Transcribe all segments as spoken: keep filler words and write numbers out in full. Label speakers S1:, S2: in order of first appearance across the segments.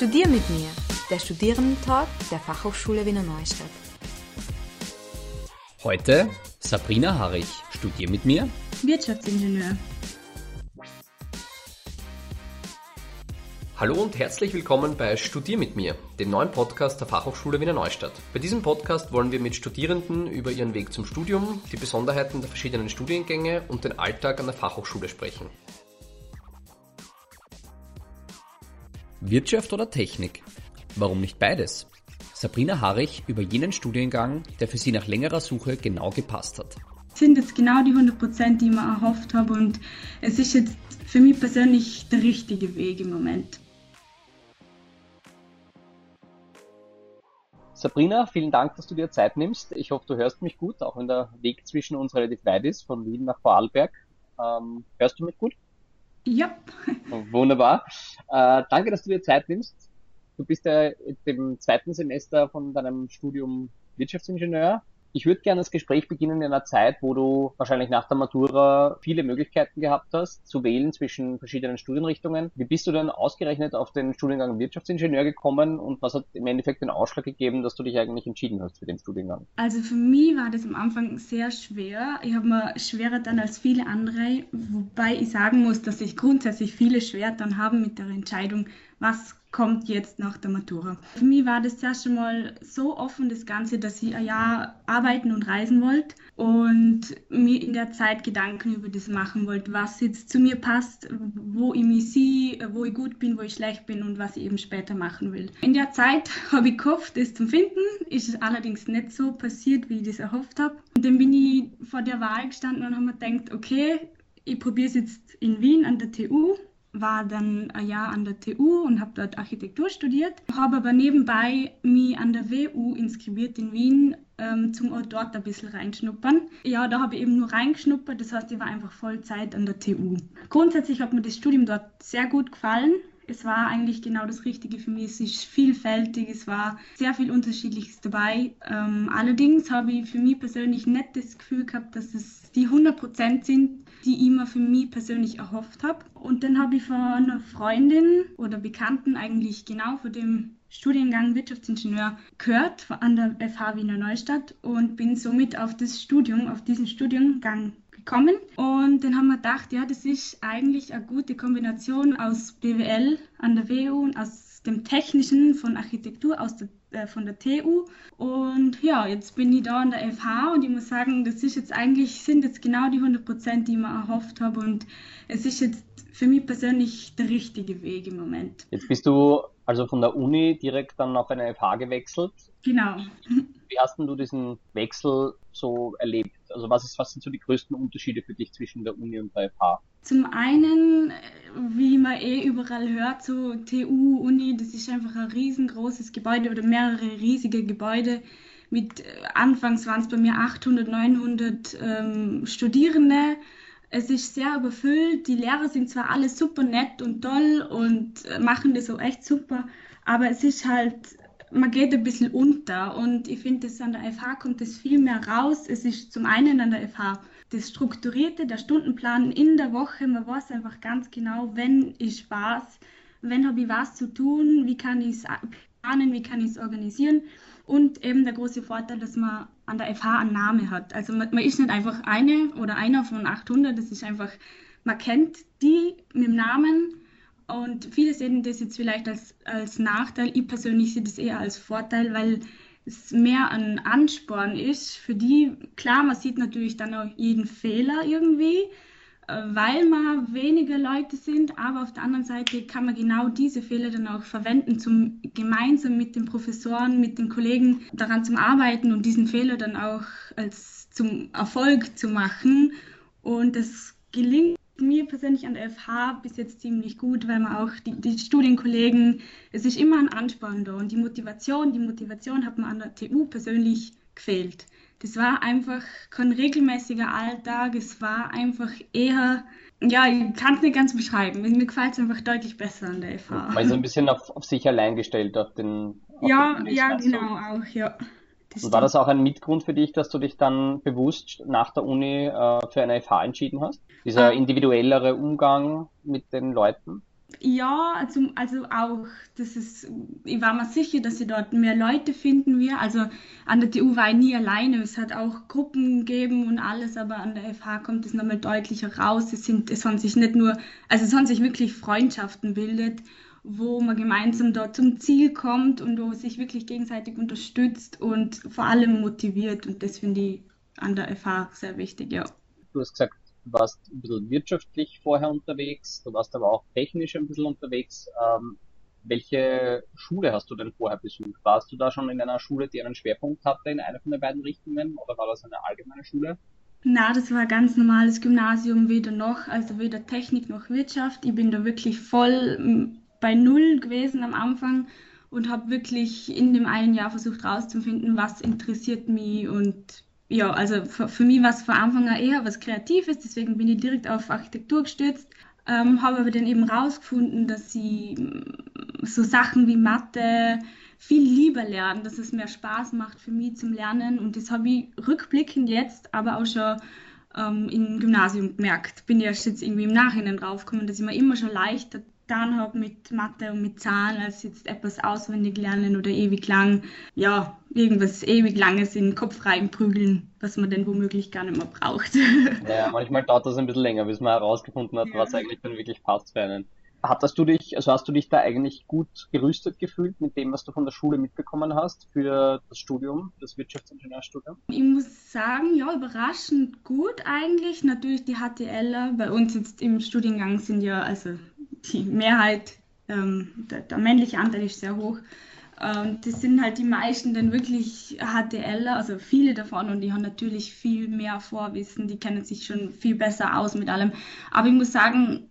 S1: Studier mit mir, der Studierendentalk der Fachhochschule Wiener Neustadt.
S2: Heute Sabrina Harrich, Studier mit mir,
S3: Wirtschaftsingenieur.
S2: Hallo und herzlich willkommen bei Studier mit mir, dem neuen Podcast der Fachhochschule Wiener Neustadt. Bei diesem Podcast wollen wir mit Studierenden über ihren Weg zum Studium, die Besonderheiten der verschiedenen Studiengänge und den Alltag an der Fachhochschule sprechen. Wirtschaft oder Technik? Warum nicht beides? Sabrina Harrich über jenen Studiengang, der für sie nach längerer Suche genau gepasst hat.
S3: Sind jetzt genau die hundert Prozent, die ich mir erhofft habe, und es ist jetzt für mich persönlich der richtige Weg im Moment.
S2: Sabrina, vielen Dank, dass du dir Zeit nimmst. Ich hoffe, du hörst mich gut, auch wenn der Weg zwischen uns relativ weit ist, von Wien nach Vorarlberg. Ähm, hörst du mich gut?
S3: Ja.
S2: Wunderbar. Äh, danke, dass du dir Zeit nimmst. Du bist ja im zweiten Semester von deinem Studium Wirtschaftsingenieur. Ich würde gerne das Gespräch beginnen in einer Zeit, wo du wahrscheinlich nach der Matura viele Möglichkeiten gehabt hast, zu wählen zwischen verschiedenen Studienrichtungen. Wie bist du denn ausgerechnet auf den Studiengang Wirtschaftsingenieur gekommen und was hat im Endeffekt den Ausschlag gegeben, dass du dich eigentlich entschieden hast für den Studiengang?
S3: Also für mich war das am Anfang sehr schwer. Ich habe mir schwerer dann als viele andere, wobei ich sagen muss, dass sich grundsätzlich viele schwer dann haben mit der Entscheidung, was kommt jetzt nach der Matura. Für mich war das zuerst schon mal so offen, das Ganze, dass ich ein Jahr arbeiten und reisen wollte und mir in der Zeit Gedanken über das machen wollte, was jetzt zu mir passt, wo ich mich sehe, wo ich gut bin, wo ich schlecht bin und was ich eben später machen will. In der Zeit habe ich gehofft, es zu finden, ist es allerdings nicht so passiert, wie ich das erhofft habe. Und dann bin ich vor der Wahl gestanden und habe mir gedacht, okay, ich probiere es jetzt in Wien an der T U. War dann ein Jahr an der T U und habe dort Architektur studiert, habe aber nebenbei mich an der W U inskribiert in Wien, ähm, zum auch dort ein bisschen reinschnuppern. Ja, da habe ich eben nur reingeschnuppert, das heißt, ich war einfach Vollzeit an der T U. Grundsätzlich hat mir das Studium dort sehr gut gefallen. Es war eigentlich genau das Richtige für mich. Es ist vielfältig, es war sehr viel Unterschiedliches dabei. Ähm, allerdings habe ich für mich persönlich nicht das Gefühl gehabt, dass es die hundert Prozent sind, die ich mir für mich persönlich erhofft habe. Und dann habe ich von einer Freundin oder Bekannten eigentlich genau von dem Studiengang Wirtschaftsingenieur gehört an der F H Wiener Neustadt und bin somit auf das Studium, auf diesen Studiengang gekommen. Und dann haben wir gedacht, ja, das ist eigentlich eine gute Kombination aus B W L an der W U und aus dem Technischen von Architektur aus der, äh, von der T U. Und ja, jetzt bin ich da an der F H und ich muss sagen, das ist jetzt eigentlich, sind jetzt genau die hundert Prozent, die ich mir erhofft habe, und es ist jetzt für mich persönlich der richtige Weg im Moment.
S2: Jetzt bist du also von der Uni direkt dann auf eine F H gewechselt.
S3: Genau.
S2: Wie hast denn du diesen Wechsel so erlebt? Also was ist, was sind so die größten Unterschiede für dich zwischen der Uni und der F H?
S3: Zum einen, wie man eh überall hört, so T U, Uni, das ist einfach ein riesengroßes Gebäude oder mehrere riesige Gebäude mit, anfangs waren es bei mir achthundert, neunhundert ähm, Studierende. Es ist sehr überfüllt, die Lehrer sind zwar alle super nett und toll und machen das auch echt super, aber es ist halt, man geht ein bisschen unter, und ich finde, dass an der F H kommt das viel mehr raus. Es ist zum einen an der F H das Strukturierte, der Stundenplan in der Woche, man weiß einfach ganz genau, wenn ist was, wenn habe ich was zu tun, wie kann ich es planen, wie kann ich es organisieren. Und eben der große Vorteil, dass man an der F H einen Namen hat. Also man, man ist nicht einfach eine oder einer von achthundert, das ist einfach, man kennt die mit dem Namen. Und viele sehen das jetzt vielleicht als, als Nachteil. Ich persönlich sehe das eher als Vorteil, weil es mehr ein Ansporn ist für die. Klar, man sieht natürlich dann auch jeden Fehler irgendwie, weil man weniger Leute sind, aber auf der anderen Seite kann man genau diese Fehler dann auch verwenden, um gemeinsam mit den Professoren, mit den Kollegen daran zu arbeiten und diesen Fehler dann auch als zum Erfolg zu machen. Und das gelingt mir persönlich an der F H bis jetzt ziemlich gut, weil man auch die, die Studienkollegen, es ist immer ein Ansporn da, und die Motivation, die Motivation hat mir an der T U persönlich gefehlt. Das war einfach kein regelmäßiger Alltag, es war einfach eher, ja, ich kann es nicht ganz beschreiben, mir gefällt es einfach deutlich besser an der F H.
S2: Man ist ein bisschen auf, auf sich allein gestellt, auf den auf
S3: Ja,
S2: den
S3: ja,
S2: also.
S3: genau, auch, ja. Das
S2: Und war das
S3: stimmt.
S2: auch ein Mitgrund für dich, dass du dich dann bewusst nach der Uni äh, für eine F H entschieden hast? Dieser
S3: Äh,
S2: individuellere Umgang mit den Leuten?
S3: Ja, also, also auch, das ist, ich war mir sicher, dass sie dort mehr Leute finden wir. Also an der T U war ich nie alleine. Es hat auch Gruppen gegeben und alles, aber an der F H kommt es nochmal deutlicher raus. Es sind, es haben sich nicht nur, also es haben sich wirklich Freundschaften bildet, wo man gemeinsam dort zum Ziel kommt und wo sich wirklich gegenseitig unterstützt und vor allem motiviert. Und das finde ich an der F H sehr wichtig, ja.
S2: Du hast gesagt, du warst ein bisschen wirtschaftlich vorher unterwegs, du warst aber auch technisch ein bisschen unterwegs. Ähm, welche Schule hast du denn vorher besucht? Warst du da schon in einer Schule, die einen Schwerpunkt hatte in einer von den beiden Richtungen, oder war das eine allgemeine Schule?
S3: Na, das war ein ganz normales Gymnasium, weder noch, also weder Technik noch Wirtschaft. Ich bin da wirklich voll mm, bei Null gewesen am Anfang und habe wirklich in dem einen Jahr versucht herauszufinden, was interessiert mich. Und ja, also für, für mich war es von Anfang an eher was Kreatives, deswegen bin ich direkt auf Architektur gestürzt. Ähm, habe aber dann eben rausgefunden, dass sie mm, so Sachen wie Mathe viel lieber lernen, dass es mehr Spaß macht für mich zum Lernen. Und das habe ich rückblickend jetzt, aber auch schon ähm, im Gymnasium gemerkt. Bin erst jetzt irgendwie im Nachhinein draufgekommen, dass ich mir immer schon leichter getan habe mit Mathe und mit Zahlen, als jetzt etwas auswendig lernen oder ewig lang, ja, irgendwas ewig Langes in den Kopf reinprügeln, was man denn womöglich gar nicht mehr braucht.
S2: Ja, manchmal dauert das ein bisschen länger, bis man herausgefunden hat,
S3: Ja.
S2: was eigentlich dann wirklich passt für einen. Hattest du dich, also hast du dich da eigentlich gut gerüstet gefühlt mit dem, was du von der Schule mitbekommen hast für das Studium, das Wirtschaftsingenieurstudium?
S3: Ich muss sagen, ja, überraschend gut eigentlich. Natürlich die HTLer. Bei uns jetzt im Studiengang sind ja, also die Mehrheit, ähm, der, der männliche Anteil ist sehr hoch. Ähm, das sind halt die meisten dann wirklich HTLer, also viele davon, und die haben natürlich viel mehr Vorwissen, die kennen sich schon viel besser aus mit allem. Aber ich muss sagen,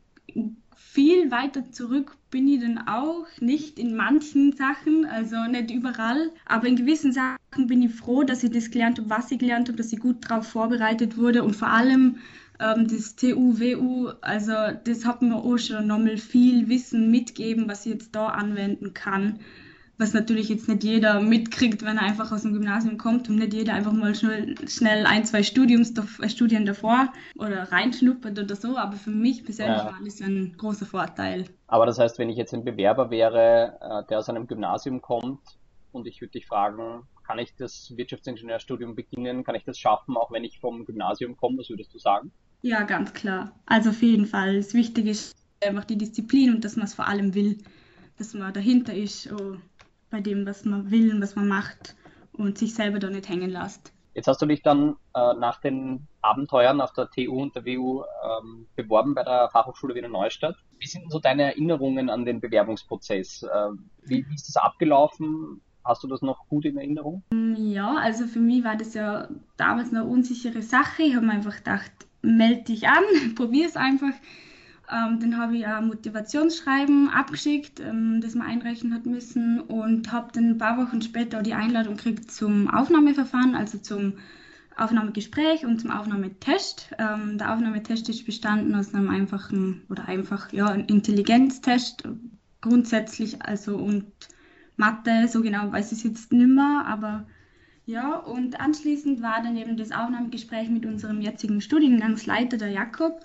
S3: viel weiter zurück bin ich dann auch, nicht in manchen Sachen, also nicht überall, aber in gewissen Sachen bin ich froh, dass ich das gelernt habe, was ich gelernt habe, dass ich gut darauf vorbereitet wurde, und vor allem ähm, das T U, W U, also das hat mir auch schon nochmal viel Wissen mitgeben, was ich jetzt da anwenden kann, was natürlich jetzt nicht jeder mitkriegt, wenn er einfach aus dem Gymnasium kommt, und nicht jeder einfach mal schnell, schnell ein, zwei Studiums, äh, Studien davor oder reinschnuppert oder so, aber für mich persönlich
S2: Ja.
S3: war das ein großer Vorteil.
S2: Aber das heißt, wenn ich jetzt ein Bewerber wäre, äh, der aus einem Gymnasium kommt und ich würde dich fragen, kann ich das Wirtschaftsingenieurstudium beginnen, kann ich das schaffen, auch wenn ich vom Gymnasium komme, was würdest du sagen?
S3: Ja, ganz klar. Also auf jeden Fall. Das Wichtige ist einfach die Disziplin und dass man es vor allem will, dass man dahinter ist, oh, bei dem, was man will und was man macht, und sich selber da nicht hängen lässt.
S2: Jetzt hast du dich dann äh, nach den Abenteuern auf der T U und der W U ähm, beworben bei der Fachhochschule Wiener Neustadt. Wie sind denn so deine Erinnerungen an den Bewerbungsprozess? Äh, wie, wie ist das abgelaufen? Hast du das noch gut in Erinnerung?
S3: Ja, also für mich war das ja damals eine unsichere Sache. Ich habe mir einfach gedacht, melde dich an, probier es einfach. Ähm, dann habe ich ein Motivationsschreiben abgeschickt, ähm, das man einreichen hat müssen, und habe dann ein paar Wochen später die Einladung gekriegt zum Aufnahmeverfahren, also zum Aufnahmegespräch und zum Aufnahmetest. Ähm, der Aufnahmetest ist bestanden aus einem einfachen oder einfach ja, ein Intelligenztest grundsätzlich, also und Mathe, so genau weiß ich es jetzt nicht mehr, aber ja, und anschließend war dann eben das Aufnahmegespräch mit unserem jetzigen Studiengangsleiter, der Jakob.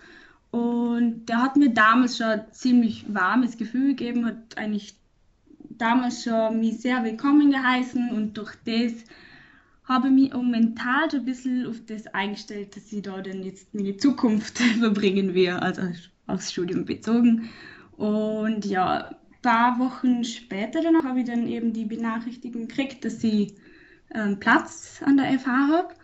S3: Und der hat mir damals schon ein ziemlich warmes Gefühl gegeben, hat eigentlich damals schon mich sehr willkommen geheißen, und durch das habe ich mich auch mental so ein bisschen auf das eingestellt, dass ich da dann jetzt meine Zukunft verbringen will, also aufs Studium bezogen. Und ja, ein paar Wochen später dann habe ich dann eben die Benachrichtigung gekriegt, dass ich ähm, Platz an der F H habe.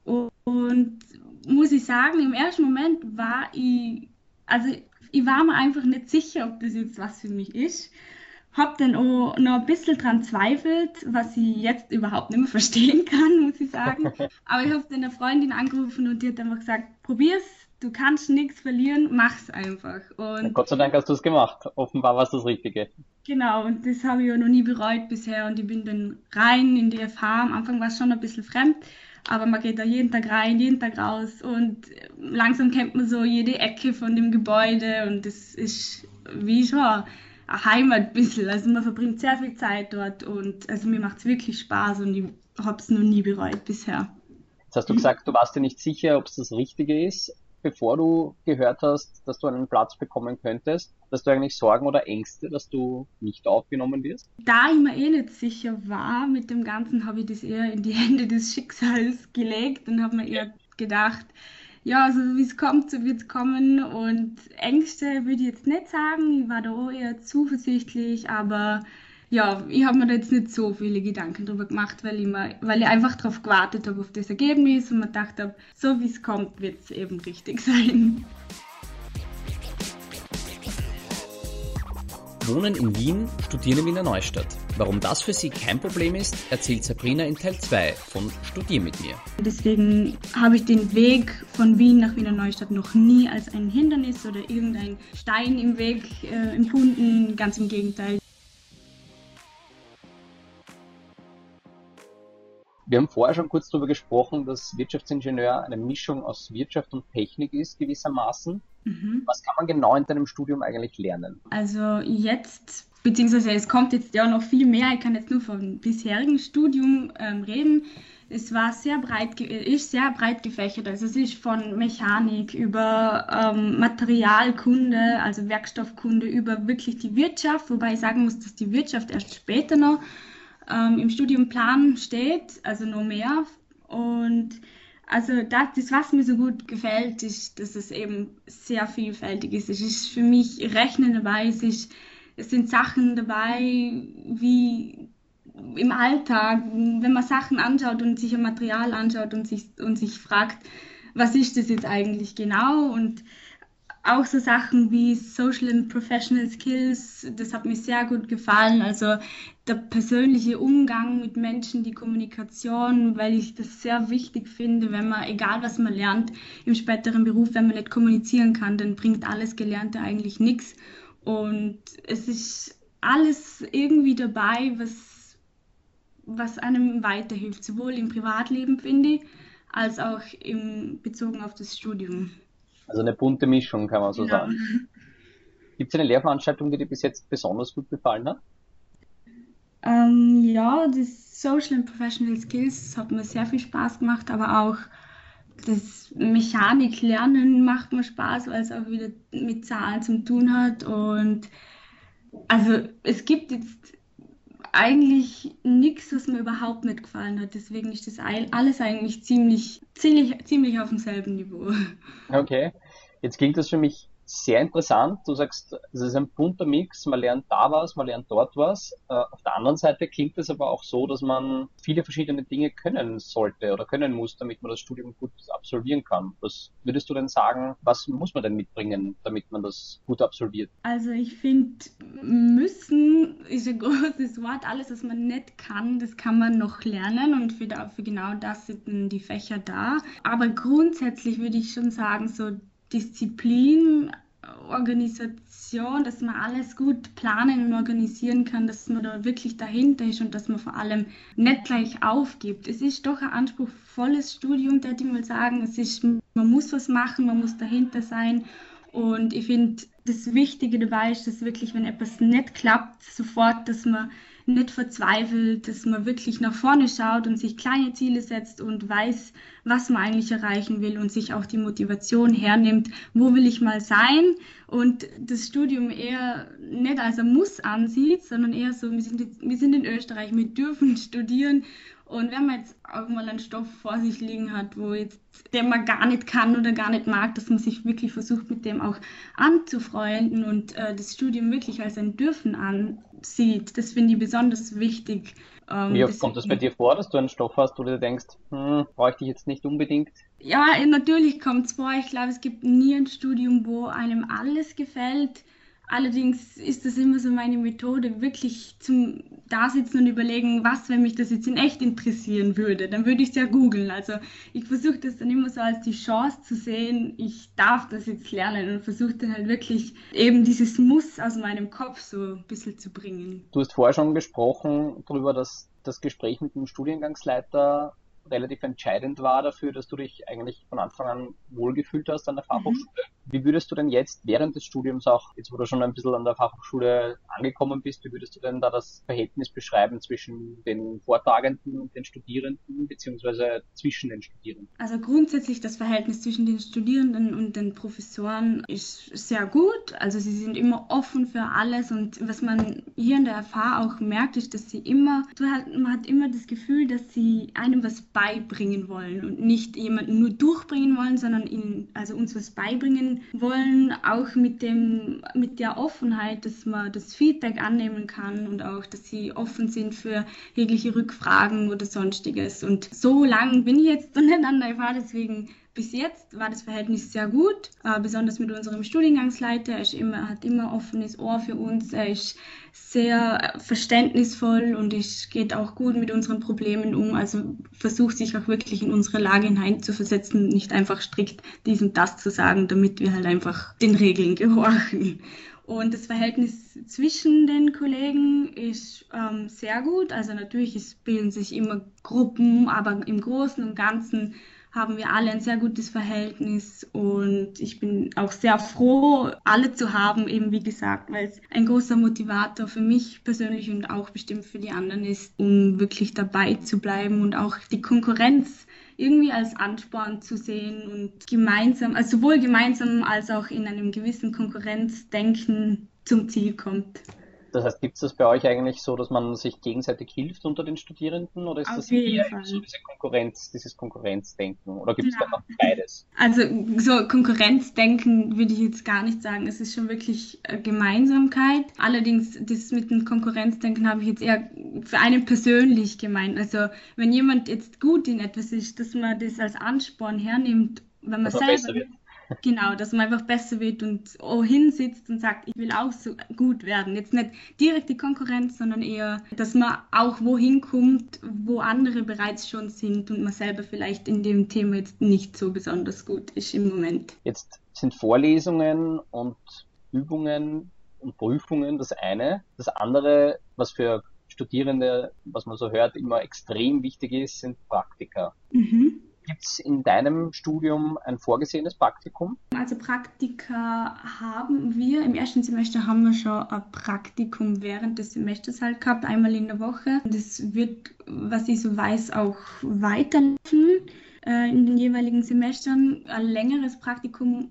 S3: Und muss ich sagen, im ersten Moment war ich, also ich war mir einfach nicht sicher, ob das jetzt was für mich ist. Hab dann auch noch ein bisschen dran zweifelt, was ich jetzt überhaupt nicht mehr verstehen kann, muss ich sagen. Aber ich habe dann eine Freundin angerufen und die hat einfach gesagt, probier's, du kannst nichts verlieren, mach's einfach.
S2: Und
S3: Und
S2: Gott sei Dank hast du es gemacht. Offenbar war es das Richtige.
S3: genau, und das habe ich ja noch nie bereut bisher, und ich bin dann rein in die F H. Am Anfang war es schon ein bisschen fremd, aber man geht da jeden Tag rein, jeden Tag raus, und langsam kennt man so jede Ecke von dem Gebäude, und das ist wie schon eine Heimat ein bisschen. Also man verbringt sehr viel Zeit dort, und also mir macht es wirklich Spaß, und ich habe es noch nie bereut bisher.
S2: Jetzt hast du gesagt, du warst dir nicht sicher, ob es das Richtige ist, bevor du gehört hast, dass du einen Platz bekommen könntest, dass du eigentlich Sorgen oder Ängste, dass du nicht aufgenommen wirst?
S3: Da ich mir eh nicht sicher war mit dem Ganzen, habe ich das eher in die Hände des Schicksals gelegt und habe mir eher gedacht, ja, also wie es kommt, so wird es kommen. Und Ängste würde ich jetzt nicht sagen, ich war da auch eher zuversichtlich, aber ja, ich habe mir da jetzt nicht so viele Gedanken drüber gemacht, weil ich, mir, weil ich einfach darauf gewartet habe, auf das Ergebnis und mir gedacht habe, so wie es kommt, wird es eben richtig sein.
S4: Wohnen in Wien, studieren in Wiener Neustadt. Warum das für sie kein Problem ist, erzählt Sabrina in Teil zwei von Studier mit mir.
S3: Deswegen habe ich den Weg von Wien nach Wiener Neustadt noch nie als ein Hindernis oder irgendein Stein im Weg äh, empfunden, ganz im Gegenteil.
S2: Wir haben vorher schon kurz darüber gesprochen, dass Wirtschaftsingenieur eine Mischung aus Wirtschaft und Technik ist, gewissermaßen. Mhm. Was kann man genau in deinem Studium eigentlich lernen?
S3: Also jetzt, beziehungsweise es kommt jetzt ja noch viel mehr, ich kann jetzt nur vom bisherigen Studium ähm, reden. Es war sehr breit, ist sehr breit gefächert. Also es ist von Mechanik über ähm, Materialkunde, also Werkstoffkunde, über wirklich die Wirtschaft, wobei ich sagen muss, dass die Wirtschaft erst später noch ähm, im Studienplan steht, also noch mehr. Und also das, das, was mir so gut gefällt, ist, dass es eben sehr vielfältig ist. Es ist für mich Rechnen dabei, es, ist, es sind Sachen dabei, wie im Alltag, wenn man Sachen anschaut und sich ein Material anschaut und sich, und sich fragt, was ist das jetzt eigentlich genau? Und auch so Sachen wie Social and Professional Skills, das hat mir sehr gut gefallen. Also der persönliche Umgang mit Menschen, die Kommunikation, weil ich das sehr wichtig finde, wenn man, egal was man lernt, im späteren Beruf, wenn man nicht kommunizieren kann, dann bringt alles Gelernte eigentlich nichts. Und es ist alles irgendwie dabei, was, was einem weiterhilft, sowohl im Privatleben, finde ich, als auch im, bezogen auf das Studium.
S2: Also eine bunte Mischung, kann man so
S3: Genau.
S2: sagen. Gibt es eine Lehrveranstaltung, die dir bis jetzt besonders gut gefallen hat?
S3: Ähm, ja, das Social and Professional Skills hat mir sehr viel Spaß gemacht, aber auch das Mechaniklernen macht mir Spaß, weil es auch wieder mit Zahlen zu tun hat. Und also es gibt jetzt eigentlich nichts, was mir überhaupt nicht gefallen hat. Deswegen ist das alles eigentlich ziemlich, ziemlich, ziemlich auf demselben Niveau.
S2: Okay, jetzt klingt das für mich sehr interessant. Du sagst, es ist ein bunter Mix, man lernt da was, man lernt dort was. Äh, auf der anderen Seite klingt es aber auch so, dass man viele verschiedene Dinge können sollte oder können muss, damit man das Studium gut absolvieren kann. Was würdest du denn sagen, was muss man denn mitbringen, damit man das gut absolviert?
S3: Also ich finde, müssen ist ein großes Wort. Alles, was man nicht kann, das kann man noch lernen und für, da, für genau das sind die Fächer da. Aber grundsätzlich würde ich schon sagen, so Disziplin, Organisation, dass man alles gut planen und organisieren kann, dass man da wirklich dahinter ist und dass man vor allem nicht gleich aufgibt. Es ist doch ein anspruchsvolles Studium, würde ich mal sagen. Es ist, man muss was machen, man muss dahinter sein. Und ich finde, das Wichtige dabei ist, dass wirklich, wenn etwas nicht klappt, sofort, dass man nicht verzweifelt, dass man wirklich nach vorne schaut und sich kleine Ziele setzt und weiß, was man eigentlich erreichen will und sich auch die Motivation hernimmt, wo will ich mal sein und das Studium eher nicht als ein Muss ansieht, sondern eher so, wir sind, jetzt, wir sind in Österreich, wir dürfen studieren und wenn man jetzt auch mal einen Stoff vor sich liegen hat, wo jetzt, den man gar nicht kann oder gar nicht mag, dass man sich wirklich versucht, mit dem auch anzufreunden und äh, das Studium wirklich als ein Dürfen ansieht. Das finde ich besonders wichtig. Ähm,
S2: Wie oft kommt das bei dir vor, dass du einen Stoff hast, wo du dir denkst, hm, bräuchte ich jetzt nicht unbedingt?
S3: Ja, natürlich kommt es vor. Ich glaube, es gibt nie ein Studium, wo einem alles gefällt. Allerdings ist das immer so meine Methode, wirklich zum Dasitzen und überlegen, was, wenn mich das jetzt in echt interessieren würde. Dann würde ich es ja googeln. Also ich versuche das dann immer so als die Chance zu sehen, ich darf das jetzt lernen und versuche dann halt wirklich eben dieses Muss aus meinem Kopf so ein bisschen zu bringen.
S2: Du hast vorher schon gesprochen darüber, dass das Gespräch mit dem Studiengangsleiter relativ entscheidend war dafür, dass du dich eigentlich von Anfang an wohlgefühlt hast an der Fachhochschule. Mhm. Wie würdest du denn jetzt während des Studiums auch, jetzt wo du schon ein bisschen an der Fachhochschule angekommen bist, wie würdest du denn da das Verhältnis beschreiben zwischen den Vortragenden und den Studierenden, beziehungsweise zwischen den Studierenden?
S3: Also grundsätzlich das Verhältnis zwischen den Studierenden und den Professoren ist sehr gut. Also sie sind immer offen für alles und was man hier in der F H auch merkt, ist, dass sie immer, man hat immer das Gefühl, dass sie einem was beibringen wollen und nicht jemanden nur durchbringen wollen, sondern ihnen, also uns was beibringen wollen, auch mit dem, mit der Offenheit, dass man das Feedback annehmen kann und auch, dass sie offen sind für jegliche Rückfragen oder sonstiges. Und so lange bin ich jetzt noch nicht an der F H, deswegen bis jetzt war das Verhältnis sehr gut, äh, besonders mit unserem Studiengangsleiter. Er ist immer, hat immer offenes Ohr für uns, er ist sehr verständnisvoll und es geht auch gut mit unseren Problemen um. Also versucht sich auch wirklich in unsere Lage hineinzuversetzen, nicht einfach strikt dies und das zu sagen, damit wir halt einfach den Regeln gehorchen. Und das Verhältnis zwischen den Kollegen ist ähm, sehr gut. Also natürlich, es bilden sich immer Gruppen, aber im Großen und Ganzen haben wir alle ein sehr gutes Verhältnis und ich bin auch sehr froh, alle zu haben, eben wie gesagt, weil es ein großer Motivator für mich persönlich und auch bestimmt für die anderen ist, um wirklich dabei zu bleiben und auch die Konkurrenz irgendwie als Ansporn zu sehen und gemeinsam, also sowohl gemeinsam als auch in einem gewissen Konkurrenzdenken zum Ziel kommt.
S2: Das heißt, gibt es das bei euch eigentlich so, dass man sich gegenseitig hilft unter den Studierenden oder ist
S3: Auf
S2: das
S3: jeden
S2: eher
S3: Fall.
S2: so diese Konkurrenz, dieses Konkurrenzdenken oder gibt es
S3: Ja.
S2: einfach beides?
S3: Also so Konkurrenzdenken würde ich jetzt gar nicht sagen. Es ist schon wirklich äh, Gemeinsamkeit. Allerdings das mit dem Konkurrenzdenken habe ich jetzt eher für einen persönlich gemeint. Also wenn jemand jetzt gut in etwas ist, dass man das als Ansporn hernimmt, wenn man
S2: Dass man
S3: selber
S2: besser wird.
S3: Genau, dass man einfach besser wird und auch hinsitzt und sagt, ich will auch so gut werden. Jetzt nicht direkt die Konkurrenz, sondern eher, dass man auch wohin kommt, wo andere bereits schon sind und man selber vielleicht in dem Thema jetzt nicht so besonders gut ist im Moment.
S2: Jetzt sind Vorlesungen und Übungen und Prüfungen das eine. Das andere, was für Studierende, was man so hört, immer extrem wichtig ist, sind Praktika.
S3: Mhm.
S2: Gibt es in deinem Studium ein vorgesehenes Praktikum?
S3: Also Praktika haben wir, im ersten Semester haben wir schon ein Praktikum während des Semesters halt gehabt, einmal in der Woche. Das wird, was ich so weiß, auch weiterlaufen äh, in den jeweiligen Semestern. Ein längeres Praktikum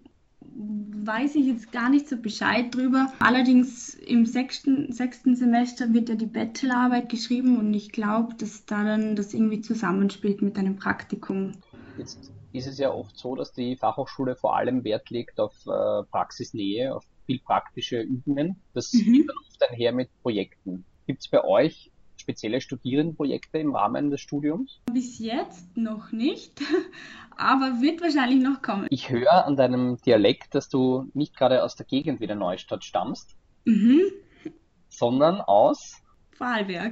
S3: weiß ich jetzt gar nicht so Bescheid drüber. Allerdings im sechsten, sechsten Semester wird ja die Bachelorarbeit geschrieben und ich glaube, dass da dann das irgendwie zusammenspielt mit einem Praktikum.
S2: Jetzt ist es ja oft so, dass die Fachhochschule vor allem Wert legt auf äh, Praxisnähe, auf viel praktische Übungen. Das
S3: Mhm.
S2: geht dann oft einher mit Projekten. Gibt es bei euch spezielle Studierendenprojekte im Rahmen des Studiums?
S3: Bis jetzt noch nicht, aber wird wahrscheinlich noch kommen.
S2: Ich höre an deinem Dialekt, dass du nicht gerade aus der Gegend wie der Neustadt stammst,
S3: Mhm.
S2: sondern aus
S3: Vorarlberg.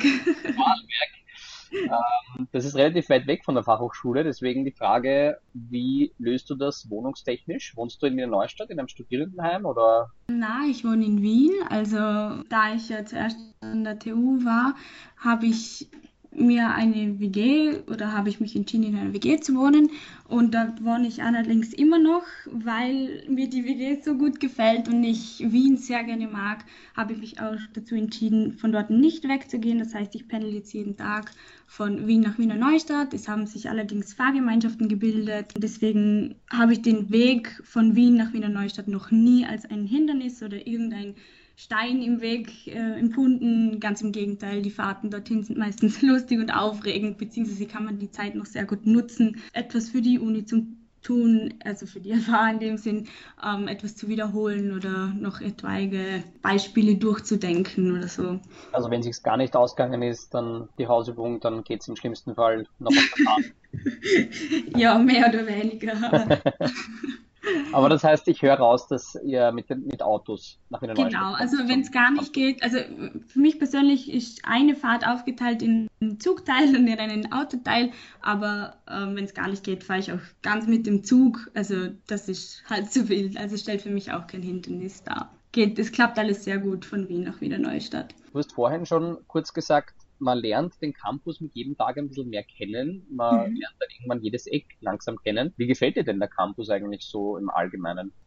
S2: Das ist relativ weit weg von der Fachhochschule, deswegen die Frage, wie löst du das wohnungstechnisch? Wohnst du in Wiener Neustadt in einem Studierendenheim oder?
S3: Na, ich wohne in Wien. Also da ich ja zuerst an der T U war, habe ich mir eine W G oder habe ich mich entschieden, in einer W G zu wohnen. Und dort wohne ich allerdings immer noch, weil mir die W G so gut gefällt und ich Wien sehr gerne mag, habe ich mich auch dazu entschieden, von dort nicht wegzugehen. Das heißt, ich pendel jetzt jeden Tag von Wien nach Wiener Neustadt. Es haben sich allerdings Fahrgemeinschaften gebildet. Deswegen habe ich den Weg von Wien nach Wiener Neustadt noch nie als ein Hindernis oder irgendein Stein im Weg äh, empfunden. Ganz im Gegenteil, die Fahrten dorthin sind meistens lustig und aufregend, beziehungsweise kann man die Zeit noch sehr gut nutzen, etwas für die Uni zu tun, also für die F H in dem Sinn, ähm, etwas zu wiederholen oder noch etwaige Beispiele durchzudenken oder so.
S2: Also wenn es sich gar nicht ausgegangen ist, dann die Hausübung, dann geht es im schlimmsten Fall noch auf der Fahrt.
S3: Ja, mehr oder weniger. Aber
S2: Aber das heißt, ich höre raus, dass ihr mit, den, mit Autos nach Wiener Neustadt
S3: genau,
S2: kommt.
S3: also wenn es gar nicht geht, also für mich persönlich ist eine Fahrt aufgeteilt in einen Zugteil und in einen Autoteil, aber ähm, wenn es gar nicht geht, fahre ich auch ganz mit dem Zug, also das ist halt zu wild, also stellt für mich auch kein Hindernis dar. Geht, es klappt alles sehr gut von Wien nach Wiener Neustadt.
S2: Du hast vorhin schon kurz gesagt, man lernt den Campus mit jedem Tag ein bisschen mehr kennen. Man
S3: Mhm.
S2: lernt dann irgendwann jedes Eck langsam kennen. Wie gefällt dir denn der Campus eigentlich so im Allgemeinen?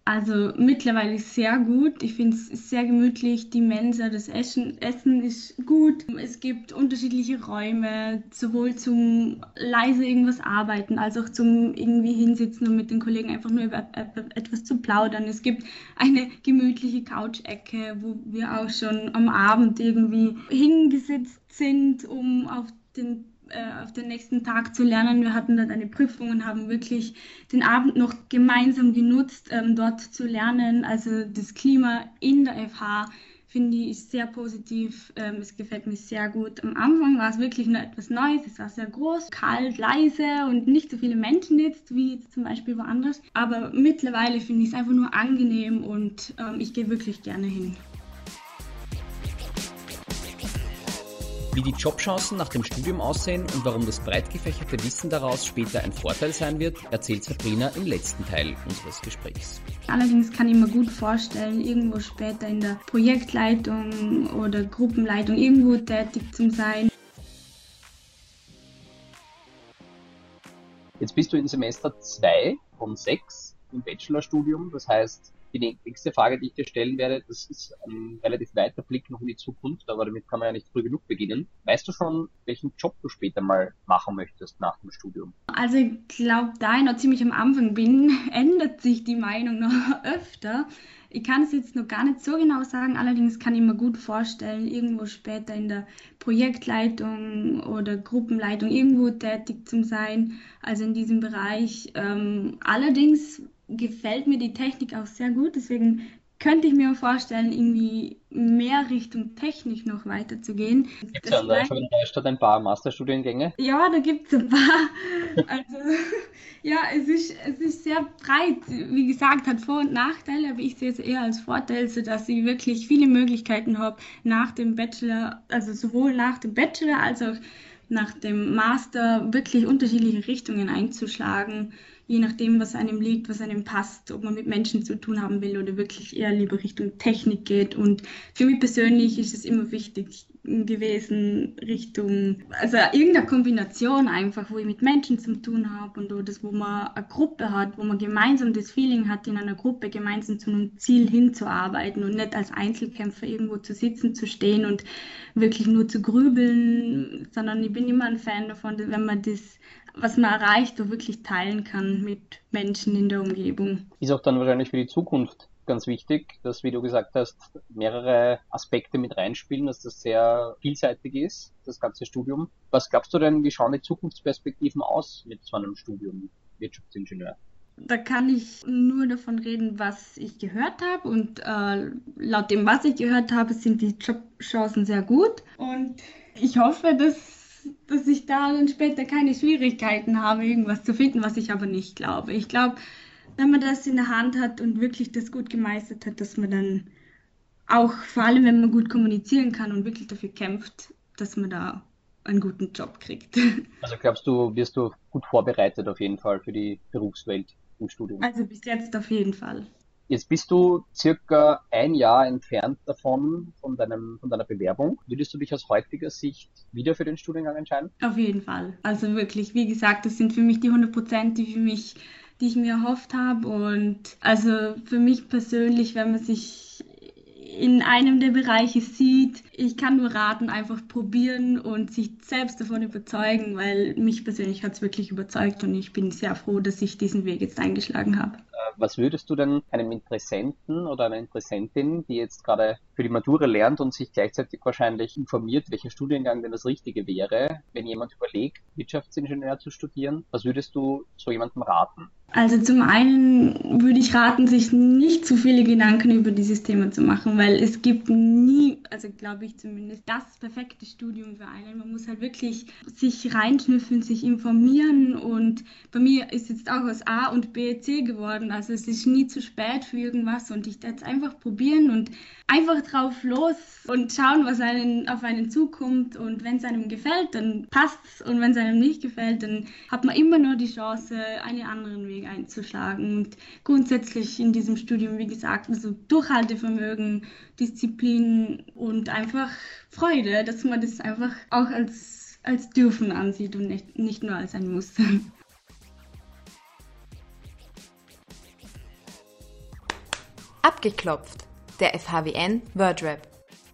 S3: Also mittlerweile sehr gut. Ich finde es sehr gemütlich. Die Mensa, das Essen, Essen ist gut. Es gibt unterschiedliche Räume, sowohl zum leise irgendwas arbeiten, als auch zum irgendwie hinsitzen und mit den Kollegen einfach nur über etwas zu plaudern. Es gibt eine gemütliche Couch-Ecke, wo wir auch schon am Abend irgendwie hingesetzt sind, um auf den auf den nächsten Tag zu lernen. Wir hatten dann eine Prüfung und haben wirklich den Abend noch gemeinsam genutzt, ähm, dort zu lernen. Also das Klima in der F H finde ich sehr positiv. Ähm, es gefällt mir sehr gut. Am Anfang war es wirklich noch etwas Neues. Es war sehr groß, kalt, leise und nicht so viele Menschen jetzt, wie jetzt zum Beispiel woanders. Aber mittlerweile finde ich es einfach nur angenehm und ähm, ich gehe wirklich gerne hin.
S4: Wie die Jobchancen nach dem Studium aussehen und warum das breit gefächerte Wissen daraus später ein Vorteil sein wird, erzählt Sabrina im letzten Teil unseres Gesprächs.
S3: Allerdings kann ich mir gut vorstellen, irgendwo später in der Projektleitung oder Gruppenleitung irgendwo tätig zu sein.
S2: Jetzt bist du in Semester zwei von sechs im Bachelorstudium, das heißt, die nächste Frage, die ich dir stellen werde, das ist ein relativ weiter Blick noch in die Zukunft, aber damit kann man ja nicht früh genug beginnen. Weißt du schon, welchen Job du später mal machen möchtest nach dem Studium?
S3: Also ich glaube, da ich noch ziemlich am Anfang bin, ändert sich die Meinung noch öfter. Ich kann es jetzt noch gar nicht so genau sagen, allerdings kann ich mir gut vorstellen, irgendwo später in der Projektleitung oder Gruppenleitung irgendwo tätig zu sein, also in diesem Bereich. Ähm, allerdings gefällt mir die Technik auch sehr gut, deswegen könnte ich mir vorstellen, irgendwie mehr Richtung Technik noch weiterzugehen.
S2: Gibt es ja an der F H Neustadt ein paar Masterstudiengänge?
S3: Ja, da gibt es ein paar. Also ja, es ist, es ist sehr breit. Wie gesagt, hat Vor- und Nachteile, aber ich sehe es eher als Vorteil, sodass ich wirklich viele Möglichkeiten habe, nach dem Bachelor, also sowohl nach dem Bachelor als auch nach dem Master wirklich unterschiedliche Richtungen einzuschlagen, je nachdem, was einem liegt, was einem passt, ob man mit Menschen zu tun haben will oder wirklich eher lieber Richtung Technik geht. Und für mich persönlich ist es immer wichtig gewesen, Richtung, also irgendeine Kombination einfach, wo ich mit Menschen zu tun habe und das, wo man eine Gruppe hat, wo man gemeinsam das Feeling hat, in einer Gruppe gemeinsam zu einem Ziel hinzuarbeiten und nicht als Einzelkämpfer irgendwo zu sitzen, zu stehen und wirklich nur zu grübeln, sondern ich bin immer ein Fan davon, wenn man das, was man erreicht, auch wirklich teilen kann mit Menschen in der Umgebung.
S2: Ist auch dann wahrscheinlich für die Zukunft ganz wichtig, dass, wie du gesagt hast, mehrere Aspekte mit reinspielen, dass das sehr vielseitig ist, das ganze Studium. Was glaubst du denn, wie schauen die Zukunftsperspektiven aus mit so einem Studium Wirtschaftsingenieur?
S3: Da kann ich nur davon reden, was ich gehört habe und äh, laut dem, was ich gehört habe, sind die Jobchancen sehr gut und ich hoffe, dass dass ich da dann später keine Schwierigkeiten habe, irgendwas zu finden, was ich aber nicht glaube. Ich glaube, wenn man das in der Hand hat und wirklich das gut gemeistert hat, dass man dann auch, vor allem wenn man gut kommunizieren kann und wirklich dafür kämpft, dass man da einen guten Job kriegt.
S2: Also glaubst du, wirst du gut vorbereitet auf jeden Fall für die Berufswelt im Studium?
S3: Also bis jetzt auf jeden Fall.
S2: Jetzt bist du circa ein Jahr entfernt davon, von deinem, von deiner Bewerbung. Würdest du dich aus heutiger Sicht wieder für den Studiengang entscheiden?
S3: Auf jeden Fall. Also wirklich, wie gesagt, das sind für mich die hundert Prozent, die für mich, die ich mir erhofft habe. Und also für mich persönlich, wenn man sich in einem der Bereiche sieht, ich kann nur raten, einfach probieren und sich selbst davon überzeugen, weil mich persönlich hat es wirklich überzeugt und ich bin sehr froh, dass ich diesen Weg jetzt eingeschlagen habe.
S2: Was würdest du denn einem Interessenten oder einer Interessentin, die jetzt gerade für die Matura lernt und sich gleichzeitig wahrscheinlich informiert, welcher Studiengang denn das Richtige wäre, wenn jemand überlegt, Wirtschaftsingenieur zu studieren, was würdest du so jemandem raten?
S3: Also zum einen würde ich raten, sich nicht zu viele Gedanken über dieses Thema zu machen, weil es gibt nie, also glaube ich zumindest, das perfekte Studium für einen. Man muss halt wirklich sich reinschnüffeln, sich informieren und bei mir ist jetzt auch aus A und B C geworden, also es ist nie zu spät für irgendwas und ich werde es einfach probieren und einfach drauf los und schauen, was einen auf einen zukommt und wenn es einem gefällt, dann passt's und wenn es einem nicht gefällt, dann hat man immer nur die Chance, einen anderen Weg einzuschlagen und grundsätzlich in diesem Studium, wie gesagt, also Durchhaltevermögen, Disziplin und einfach Freude, dass man das einfach auch als, als Dürfen ansieht und nicht, nicht nur als ein Muss.
S1: Abgeklopft, der F H W N Wordrap.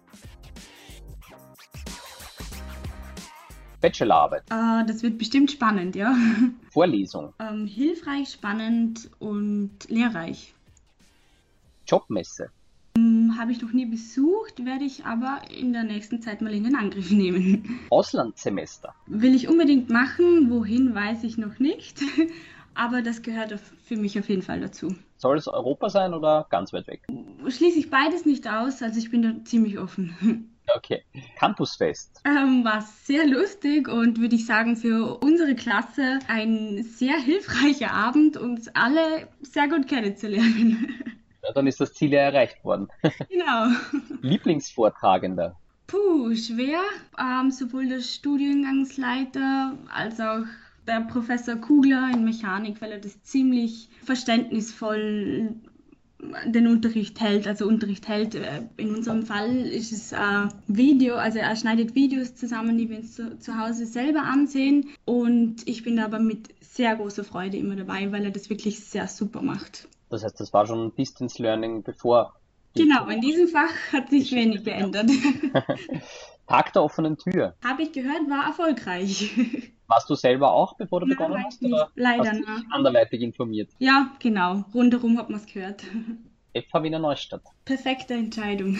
S2: Bachelorarbeit.
S3: Äh, das wird bestimmt spannend, ja.
S2: Vorlesung.
S3: Ähm, hilfreich, spannend und lehrreich.
S2: Jobmesse.
S3: Habe ich noch nie besucht, werde ich aber in der nächsten Zeit mal in den Angriff nehmen.
S2: Auslandssemester.
S3: Will ich unbedingt machen, wohin weiß ich noch nicht, aber das gehört für mich auf jeden Fall dazu.
S2: Soll es Europa sein oder ganz weit weg?
S3: Schließe ich beides nicht aus, also ich bin da ziemlich offen.
S2: Okay. Campusfest.
S3: Ähm, war sehr lustig und würde ich sagen für unsere Klasse ein sehr hilfreicher Abend, uns alle sehr gut kennenzulernen.
S2: Ja, dann ist das Ziel ja erreicht worden.
S3: Genau.
S2: Lieblingsvortragender.
S3: Puh, schwer. Ähm, sowohl der Studiengangsleiter als auch der Professor Kugler in Mechanik, weil er das ziemlich verständnisvoll den Unterricht hält, also Unterricht hält. In unserem Fall ist es ein Video, also er schneidet Videos zusammen, die wir uns zu, zu Hause selber ansehen und ich bin aber mit sehr großer Freude immer dabei, weil er das wirklich sehr super macht.
S2: Das heißt, das war schon Distance Learning bevor.
S3: Genau, in diesem Fach hat sich wenig geändert.
S2: Tag der offenen Tür.
S3: Habe ich gehört, war erfolgreich.
S2: Warst du selber auch, bevor du
S3: Nein,
S2: begonnen
S3: war
S2: hast?
S3: ich nicht.
S2: Oder
S3: Leider
S2: hast du dich
S3: nicht.
S2: anderweitig informiert?
S3: Ja, genau. Rundherum hat man es gehört.
S2: F H Wiener Neustadt.
S3: Perfekte Entscheidung.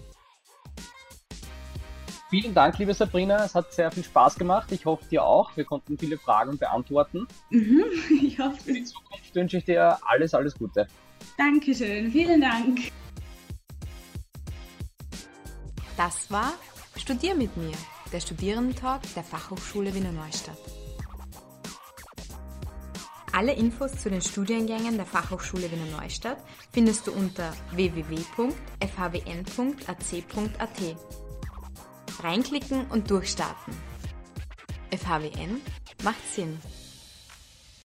S2: Vielen Dank, liebe Sabrina. Es hat sehr viel Spaß gemacht. Ich hoffe, dir auch. Wir konnten viele Fragen beantworten.
S3: Mhm, ich hoffe.
S2: Für die Zukunft wünsche ich dir alles, alles Gute.
S3: Dankeschön. Vielen Dank.
S1: Das war Studier mit mir, der Studierendentalk der Fachhochschule Wiener Neustadt. Alle Infos zu den Studiengängen der Fachhochschule Wiener Neustadt findest du unter w w w punkt f h w n punkt a c punkt a t. Reinklicken und durchstarten. F H W N macht Sinn.